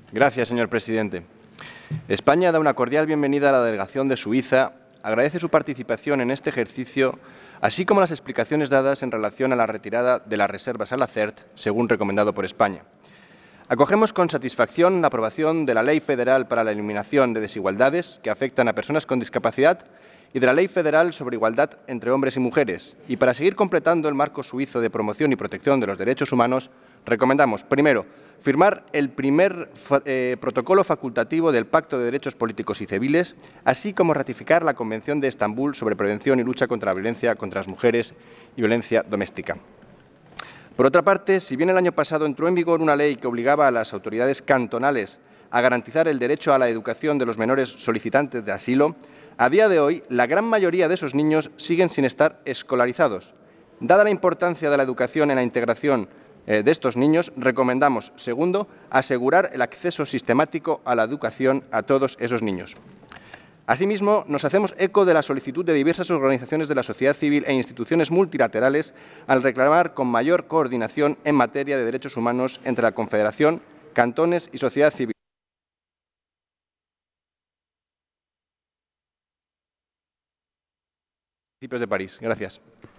Señor presidente. España da una cordial bienvenida a la delegación de Suiza, agradece su participación en este ejercicio, así como las explicaciones dadas en relación a la retirada de las reservas a la CERT, según recomendado por España. Acogemos con satisfacción la aprobación de la Ley Federal para la Eliminación de Desigualdades que afectan a personas con discapacidad y de la Ley Federal sobre Igualdad entre Hombres y Mujeres. Y para seguir completando el marco suizo de promoción y protección de los derechos humanos, recomendamos, primero, firmar el primer protocolo facultativo del Pacto de Derechos Políticos y Civiles, así como ratificar la Convención de Estambul sobre prevención y lucha contra la violencia contra las mujeres y violencia doméstica. Por otra parte, si bien el año pasado entró en vigor una ley que obligaba a las autoridades cantonales a garantizar el derecho a la educación de los menores solicitantes de asilo, a día de hoy la gran mayoría de esos niños siguen sin estar escolarizados. Dada la importancia de la educación en la integración de estos niños, recomendamos, segundo, asegurar el acceso sistemático a la educación a todos esos niños. Asimismo, nos hacemos eco de la solicitud de diversas organizaciones de la sociedad civil e instituciones multilaterales al reclamar con mayor coordinación en materia de derechos humanos entre la Confederación, cantones y sociedad civil. Municipios de París. Gracias.